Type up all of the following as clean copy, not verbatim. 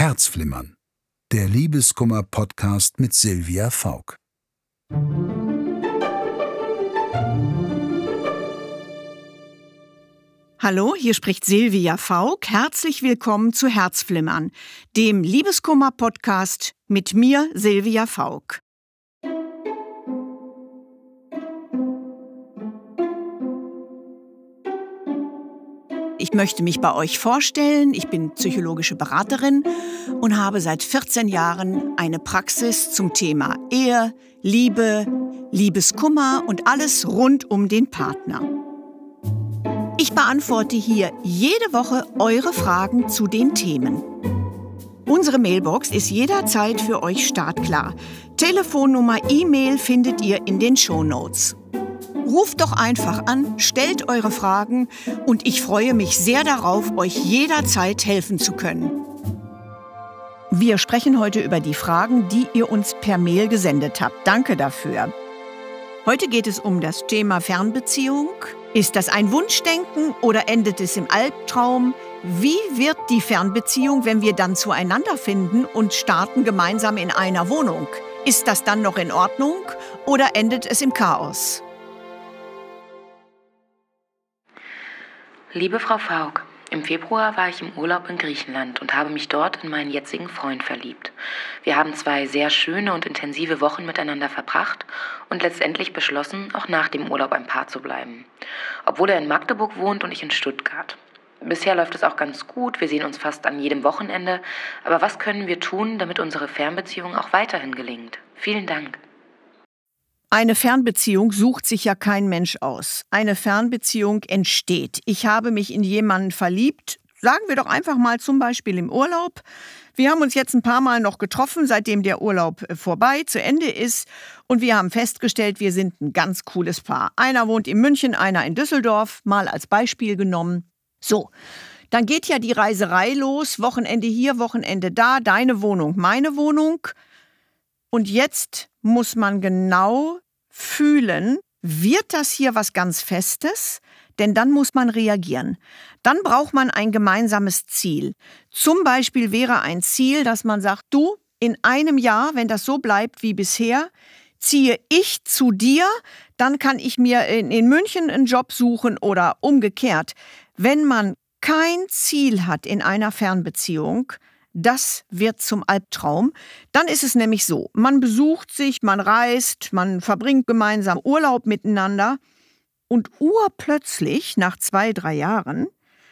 Herzflimmern, der Liebeskummer-Podcast mit Silvia Fauck. Hallo, hier spricht Silvia Fauck. Herzlich willkommen zu Herzflimmern, dem Liebeskummer-Podcast mit mir, Silvia Fauck. Ich möchte mich bei euch vorstellen. Ich bin psychologische Beraterin und habe seit 14 Jahren eine Praxis zum Thema Ehe, Liebe, Liebeskummer und alles rund um den Partner. Ich beantworte hier jede Woche eure Fragen zu den Themen. Unsere Mailbox ist jederzeit für euch startklar. Telefonnummer, E-Mail findet ihr in den Shownotes. Ruft doch einfach an, stellt eure Fragen und ich freue mich sehr darauf, euch jederzeit helfen zu können. Wir sprechen heute über die Fragen, die ihr uns per Mail gesendet habt. Danke dafür. Heute geht es um das Thema Fernbeziehung. Ist das ein Wunschdenken oder endet es im Albtraum? Wie wird die Fernbeziehung, wenn wir dann zueinander finden und starten gemeinsam in einer Wohnung? Ist das dann noch in Ordnung oder endet es im Chaos? Liebe Frau Fauck, im Februar war ich im Urlaub in Griechenland und habe mich dort in meinen jetzigen Freund verliebt. Wir haben 2 sehr schöne und intensive Wochen miteinander verbracht und letztendlich beschlossen, auch nach dem Urlaub ein Paar zu bleiben. Obwohl er in Magdeburg wohnt und ich in Stuttgart. Bisher läuft es auch ganz gut, wir sehen uns fast an jedem Wochenende. Aber was können wir tun, damit unsere Fernbeziehung auch weiterhin gelingt? Vielen Dank. Eine Fernbeziehung sucht sich ja kein Mensch aus. Eine Fernbeziehung entsteht. Ich habe mich in jemanden verliebt, sagen wir doch einfach mal zum Beispiel im Urlaub. Wir haben uns jetzt ein paar Mal noch getroffen, seitdem der Urlaub vorbei, zu Ende ist. Und wir haben festgestellt, wir sind ein ganz cooles Paar. Einer wohnt in München, einer in Düsseldorf, mal als Beispiel genommen. So, dann geht ja die Reiserei los. Wochenende hier, Wochenende da, deine Wohnung, meine Wohnung. Und jetzt muss man genau fühlen, wird das hier was ganz Festes? Denn dann muss man reagieren. Dann braucht man ein gemeinsames Ziel. Zum Beispiel wäre ein Ziel, dass man sagt, du, in einem Jahr, wenn das so bleibt wie bisher, ziehe ich zu dir, dann kann ich mir in München einen Job suchen oder umgekehrt. Wenn man kein Ziel hat in einer Fernbeziehung, das wird zum Albtraum. Dann ist es nämlich so, man besucht sich, man reist, man verbringt gemeinsam Urlaub miteinander und urplötzlich, nach 2, 3 Jahren,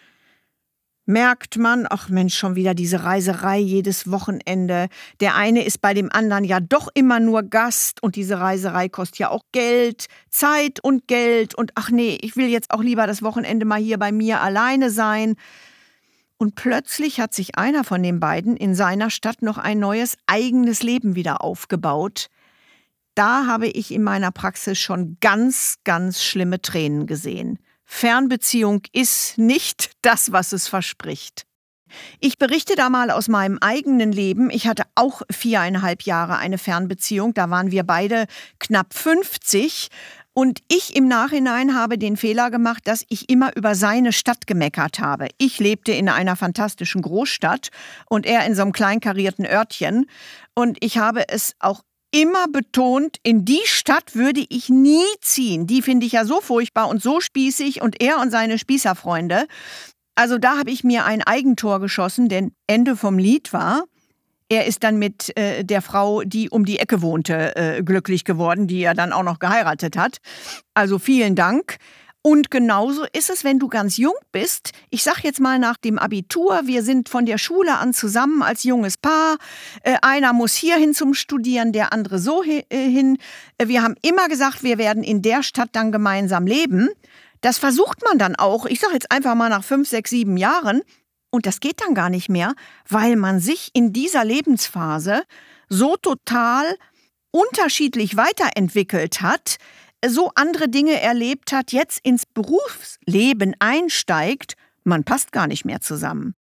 merkt man, ach Mensch, schon wieder diese Reiserei jedes Wochenende. Der eine ist bei dem anderen ja doch immer nur Gast und diese Reiserei kostet ja auch Geld, Zeit und Geld und ach nee, ich will jetzt auch lieber das Wochenende mal hier bei mir alleine sein. Und plötzlich hat sich einer von den beiden in seiner Stadt noch ein neues eigenes Leben wieder aufgebaut. Da habe ich in meiner Praxis schon ganz, ganz schlimme Tränen gesehen. Fernbeziehung ist nicht das, was es verspricht. Ich berichte da mal aus meinem eigenen Leben. Ich hatte auch 4,5 Jahre eine Fernbeziehung. Da waren wir beide knapp 50. Und ich im Nachhinein habe den Fehler gemacht, dass ich immer über seine Stadt gemeckert habe. Ich lebte in einer fantastischen Großstadt und er in so einem kleinkarierten Örtchen. Und ich habe es auch immer betont, in die Stadt würde ich nie ziehen. Die finde ich ja so furchtbar und so spießig und er und seine Spießerfreunde. Also da habe ich mir ein Eigentor geschossen, denn Ende vom Lied war, er ist dann mit der Frau, die um die Ecke wohnte, glücklich geworden, die er dann auch noch geheiratet hat. Also vielen Dank. Und genauso ist es, wenn du ganz jung bist. Ich sag jetzt mal nach dem Abitur, wir sind von der Schule an zusammen als junges Paar. Einer muss hierhin zum Studieren, der andere so hin. Wir haben immer gesagt, wir werden in der Stadt dann gemeinsam leben. Das versucht man dann auch. Ich sag jetzt einfach mal nach 5, 6, 7 Jahren. Und das geht dann gar nicht mehr, weil man sich in dieser Lebensphase so total unterschiedlich weiterentwickelt hat, so andere Dinge erlebt hat, jetzt ins Berufsleben einsteigt, man passt gar nicht mehr zusammen.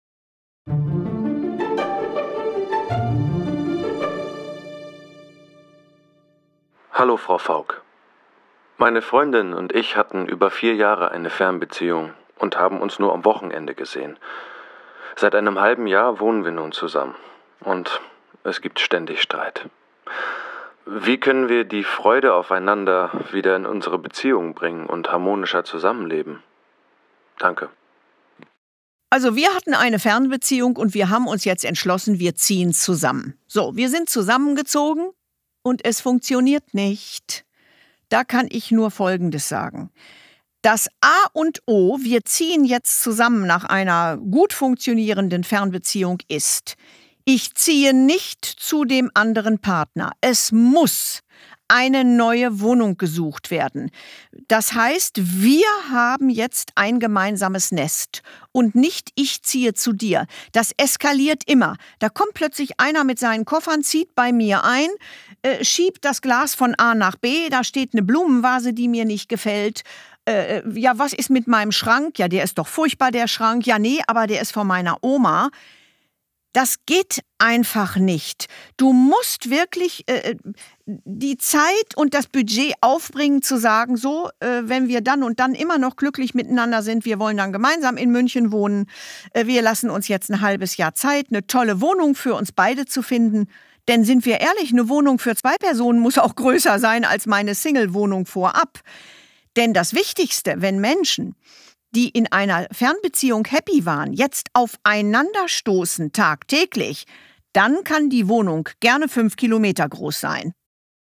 Hallo Frau Fauck. Meine Freundin und ich hatten über 4 Jahre eine Fernbeziehung und haben uns nur am Wochenende gesehen. Seit einem halben Jahr wohnen wir nun zusammen. und es gibt ständig Streit. Wie können wir die Freude aufeinander wieder in unsere Beziehung bringen und harmonischer zusammenleben? Danke. Also wir hatten eine Fernbeziehung und wir haben uns jetzt entschlossen, wir ziehen zusammen. So, wir sind zusammengezogen und es funktioniert nicht. Da kann ich nur Folgendes sagen. Das A und O, wir ziehen jetzt zusammen nach einer gut funktionierenden Fernbeziehung ist: Ich ziehe nicht zu dem anderen Partner. Es muss eine neue Wohnung gesucht werden. Das heißt, wir haben jetzt ein gemeinsames Nest und nicht ich ziehe zu dir. Das eskaliert immer. Da kommt plötzlich einer mit seinen Koffern, zieht bei mir ein, schiebt das Glas von A nach B, da steht eine Blumenvase, die mir nicht gefällt. Ja, was ist mit meinem Schrank? Ja, der ist doch furchtbar, der Schrank. Ja, nee, aber der ist von meiner Oma. Das geht einfach nicht. Du musst wirklich die Zeit und das Budget aufbringen, zu sagen, so, wenn wir dann und dann immer noch glücklich miteinander sind, wir wollen dann gemeinsam in München wohnen, wir lassen uns jetzt ein halbes Jahr Zeit, eine tolle Wohnung für uns beide zu finden. Denn sind wir ehrlich, eine Wohnung für 2 Personen muss auch größer sein als meine Single-Wohnung vorab. Denn das Wichtigste, wenn Menschen, die in einer Fernbeziehung happy waren, jetzt aufeinander stoßen tagtäglich, dann kann die Wohnung gerne 5 Kilometer groß sein.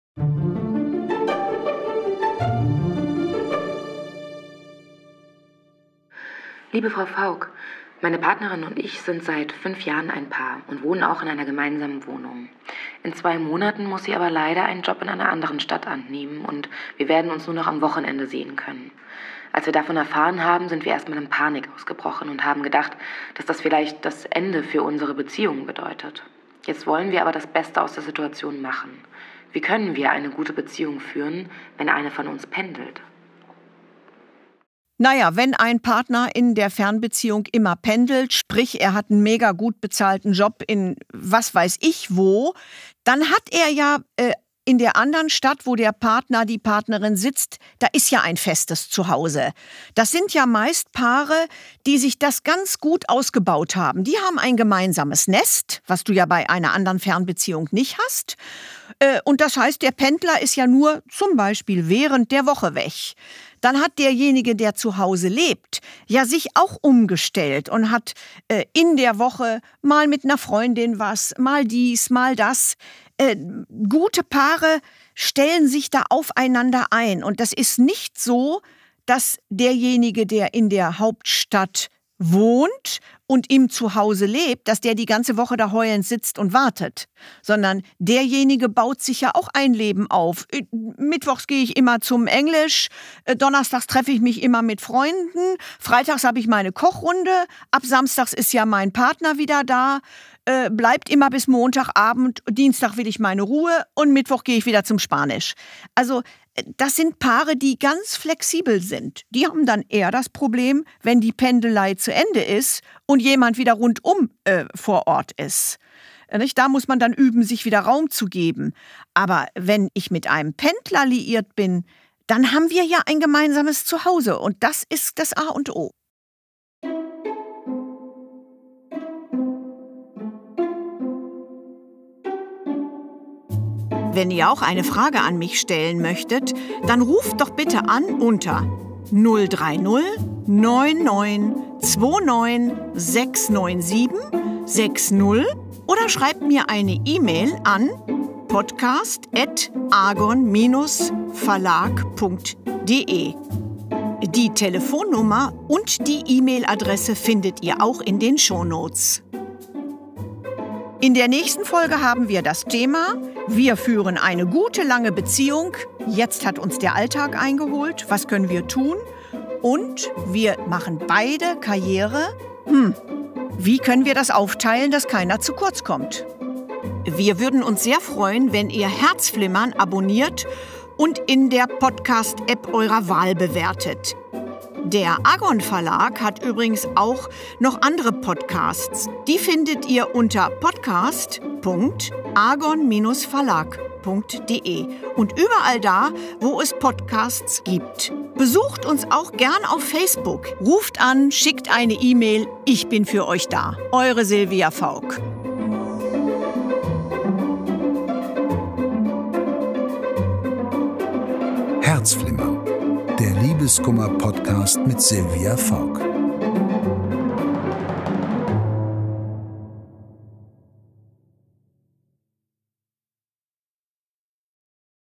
Liebe Frau Fauck, meine Partnerin und ich sind seit 5 Jahren ein Paar und wohnen auch in einer gemeinsamen Wohnung. In 2 Monaten muss sie aber leider einen Job in einer anderen Stadt annehmen und wir werden uns nur noch am Wochenende sehen können. Als wir davon erfahren haben, sind wir erstmal in Panik ausgebrochen und haben gedacht, dass das vielleicht das Ende für unsere Beziehung bedeutet. Jetzt wollen wir aber das Beste aus der Situation machen. Wie können wir eine gute Beziehung führen, wenn eine von uns pendelt? Naja, wenn ein Partner in der Fernbeziehung immer pendelt, sprich er hat einen mega gut bezahlten Job in was weiß ich wo, dann hat er ja in der anderen Stadt, wo der Partner, die Partnerin sitzt, da ist ja ein festes Zuhause. Das sind ja meist Paare, die sich das ganz gut ausgebaut haben. Die haben ein gemeinsames Nest, was du ja bei einer anderen Fernbeziehung nicht hast. Und das heißt, der Pendler ist ja nur zum Beispiel während der Woche weg. Dann hat derjenige, der zu Hause lebt, ja sich auch umgestellt und hat in der Woche mal mit einer Freundin was, mal dies, mal das. Gute Paare stellen sich da aufeinander ein. Und das ist nicht so, dass derjenige, der in der Hauptstadt wohnt und im Zuhause lebt, dass der die ganze Woche da heulend sitzt und wartet, sondern derjenige baut sich ja auch ein Leben auf. Mittwochs gehe ich immer zum Englisch, donnerstags treffe ich mich immer mit Freunden, freitags habe ich meine Kochrunde, ab samstags ist ja mein Partner wieder da, bleibt immer bis Montagabend, Dienstag will ich meine Ruhe und Mittwoch gehe ich wieder zum Spanisch. Also das sind Paare, die ganz flexibel sind. Die haben dann eher das Problem, wenn die Pendelei zu Ende ist und jemand wieder rundum vor Ort ist. Da muss man dann üben, sich wieder Raum zu geben. Aber wenn ich mit einem Pendler liiert bin, dann haben wir ja ein gemeinsames Zuhause und das ist das A und O. Wenn ihr auch eine Frage an mich stellen möchtet, dann ruft doch bitte an unter 030 99 29 697 60 oder schreibt mir eine E-Mail an podcast@argon-verlag.de. Die Telefonnummer und die E-Mail-Adresse findet ihr auch in den Shownotes. In der nächsten Folge haben wir das Thema: Wir führen eine gute, lange Beziehung. Jetzt hat uns der Alltag eingeholt. Was können wir tun? Und wir machen beide Karriere. Wie können wir das aufteilen, dass keiner zu kurz kommt? Wir würden uns sehr freuen, wenn ihr Herzflimmern abonniert und in der Podcast-App eurer Wahl bewertet. Der Argon Verlag hat übrigens auch noch andere Podcasts. Die findet ihr unter podcast.argon-verlag.de und überall da, wo es Podcasts gibt. Besucht uns auch gern auf Facebook. Ruft an, schickt eine E-Mail. Ich bin für euch da. Eure Silvia Fauck. Herzflimmern. Der Liebeskummer-Podcast mit Sylvia Vaug.